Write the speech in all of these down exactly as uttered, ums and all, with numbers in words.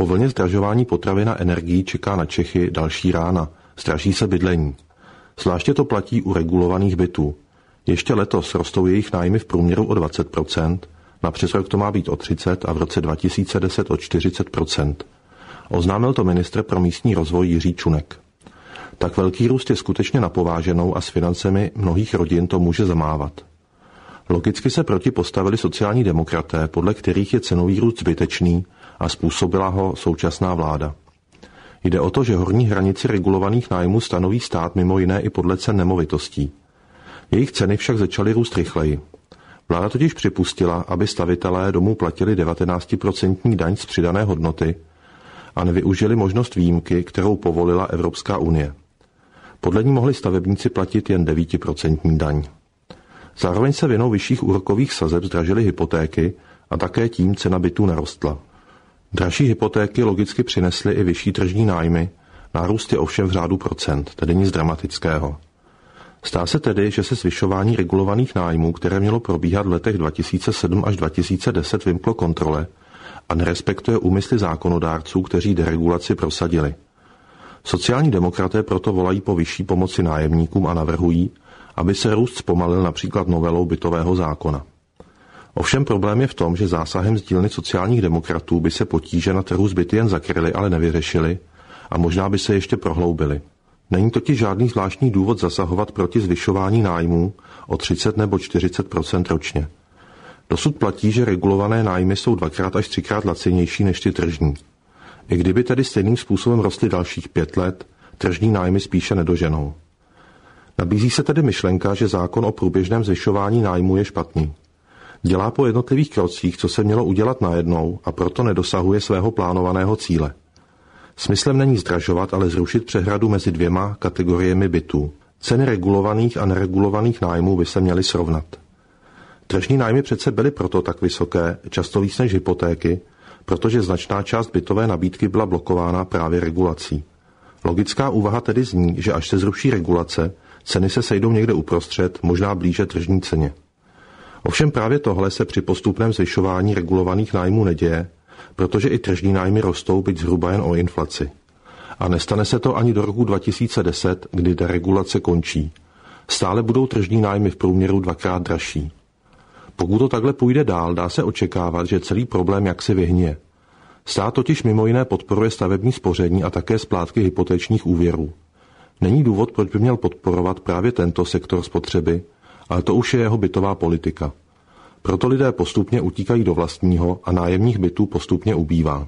Po vlně zdražování potravin a energií čeká na Čechy další rána. Zdraží se bydlení. Zvláště to platí u regulovaných bytů. Ještě letos rostou jejich nájmy v průměru o dvacet procent, na přes rok to má být o třicet a v roce dva tisíce deset o čtyřicet procent. Oznámil to ministr pro místní rozvoj Jiří Čunek. Tak velký růst je skutečně napováženou a s financemi mnohých rodin to může zamávat. Logicky se proti postavili sociální demokraté, podle kterých je cenový růst zbytečný a způsobila ho současná vláda. Jde o to, že horní hranici regulovaných nájmů stanoví stát mimo jiné i podle cen nemovitostí. Jejich ceny však začaly růst rychleji. Vláda totiž připustila, aby stavitelé domů platili devatenáctiprocentní daň z přidané hodnoty a nevyužili možnost výjimky, kterou povolila Evropská unie. Podle ní mohli stavebníci platit jen devítiprocentní daň. Zároveň se vinou vyšších úrokových sazeb zdražily hypotéky a také tím cena bytů narostla. Dražší hypotéky logicky přinesly i vyšší tržní nájmy, nárůst je ovšem v řádu procent, tedy nic dramatického. Zdá se tedy, že se zvyšování regulovaných nájmů, které mělo probíhat v letech dva tisíce sedm až dva tisíce deset, vymklo kontrole a nerespektuje úmysly zákonodárců, kteří deregulaci prosadili. Sociální demokraté proto volají po vyšší pomoci nájemníkům a navrhují, aby se růst zpomalil například novelou bytového zákona. Ovšem problém je v tom, že zásahem z dílny sociálních demokratů by se potíže na trhu s byty jen zakryly, ale nevyřešily a možná by se ještě prohloubily. Není totiž žádný zvláštní důvod zasahovat proti zvyšování nájmů o třicet nebo čtyřicet procent ročně. Dosud platí, že regulované nájmy jsou dvakrát až třikrát lacinější než ty tržní. I kdyby tedy stejným způsobem rostly dalších pět let, tržní nájmy spíše nedoženou. Nabízí se tedy myšlenka, že zákon o průběžném zvyšování nájmu je špatný. Dělá po jednotlivých krocích, co se mělo udělat najednou a proto nedosahuje svého plánovaného cíle. Smyslem není zdražovat, ale zrušit přehradu mezi dvěma kategoriemi bytů. Ceny regulovaných a neregulovaných nájmů by se měly srovnat. Tržní nájmy přece byly proto tak vysoké, často víc než hypotéky, protože značná část bytové nabídky byla blokována právě regulací. Logická úvaha tedy zní, že až se zruší regulace, ceny se sejdou někde uprostřed, možná blíže tržní ceně. Ovšem právě tohle se při postupném zvyšování regulovaných nájmů neděje, protože i tržní nájmy rostou, byť zhruba jen o inflaci. A nestane se to ani do roku dva tisíce deset, kdy deregulace končí. Stále budou tržní nájmy v průměru dvakrát dražší. Pokud to takhle půjde dál, dá se očekávat, že celý problém jaksi vyhnije. Stát totiž mimo jiné podporuje stavební spoření a také splátky hypotečních úvěrů. Není důvod, proč by měl podporovat právě tento sektor spotřeby, ale to už je jeho bytová politika. Proto lidé postupně utíkají do vlastního a nájemních bytů postupně ubývá.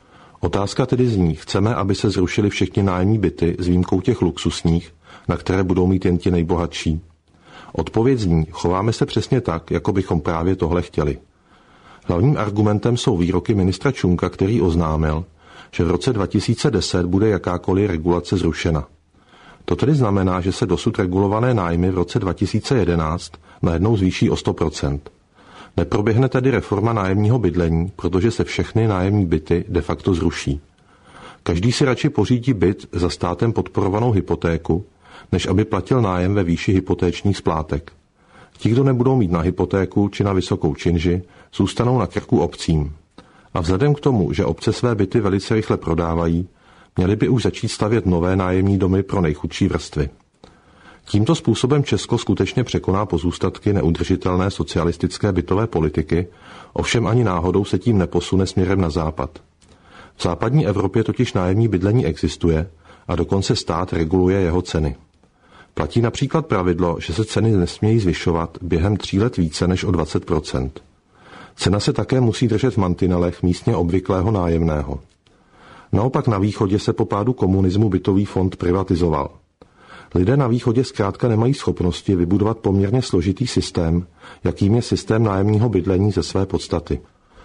Otázka tedy zní, chceme, aby se zrušily všechny nájemní byty s výjimkou těch luxusních, na které budou mít jen ti nejbohatší. Odpověď zní, chováme se přesně tak, jako bychom právě tohle chtěli. Hlavním argumentem jsou výroky ministra Čunka, který oznámil, že v roce dva tisíce deset bude jakákoliv regulace zrušena. To tedy znamená, že se dosud regulované nájmy v roce dva tisíce jedenáct najednou zvýší o sto procent. Neproběhne tedy reforma nájemního bydlení, protože se všechny nájemní byty de facto zruší. Každý si radši pořídí byt za státem podporovanou hypotéku, než aby platil nájem ve výši hypotéčních splátek. Ti, kdo nebudou mít na hypotéku či na vysokou činži, zůstanou na krku obcím. A vzhledem k tomu, že obce své byty velice rychle prodávají, měli by už začít stavět nové nájemní domy pro nejchudší vrstvy. Tímto způsobem Česko skutečně překoná pozůstatky neudržitelné socialistické bytové politiky, ovšem ani náhodou se tím neposune směrem na západ. V západní Evropě totiž nájemní bydlení existuje a dokonce stát reguluje jeho ceny. Platí například pravidlo, že se ceny nesmějí zvyšovat během tří let více než o dvacet procent. Cena se také musí držet v mantinelech místně obvyklého nájemného. Naopak na východě se po pádu komunismu bytový fond privatizoval. Lidé na východě zkrátka nemají schopnosti vybudovat poměrně složitý systém, jakým je systém nájemního bydlení ze své podstaty.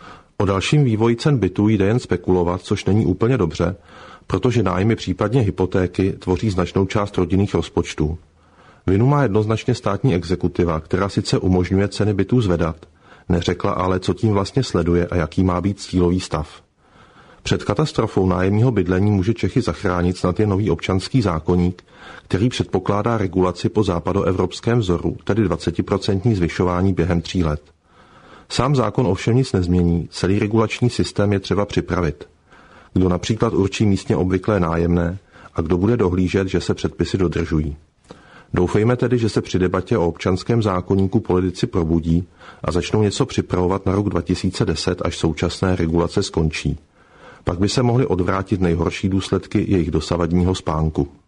O dalším vývoji cen bytů jde jen spekulovat, což není úplně dobře, protože nájmy případně hypotéky tvoří značnou část rodinných rozpočtů. Vinu má jednoznačně státní exekutiva, která sice umožňuje ceny bytů zvedat, neřekla ale, co tím vlastně sleduje a jaký má být cílový stav. Před katastrofou nájemního bydlení může Čechy zachránit snad jen nový občanský zákoník, který předpokládá regulaci po západoevropském vzoru, tedy dvacetiprocentní zvyšování během tří let. Sám zákon ovšem nic nezmění, celý regulační systém je třeba připravit. Kdo například určí místně obvyklé nájemné a kdo bude dohlížet, že se předpisy dodržují. Doufejme tedy, že se při debatě o občanském zákoníku politici probudí a začnou něco připravovat na rok dva tisíce deset, až současné regulace skončí. Pak by se mohly odvrátit nejhorší důsledky jejich dosavadního spánku.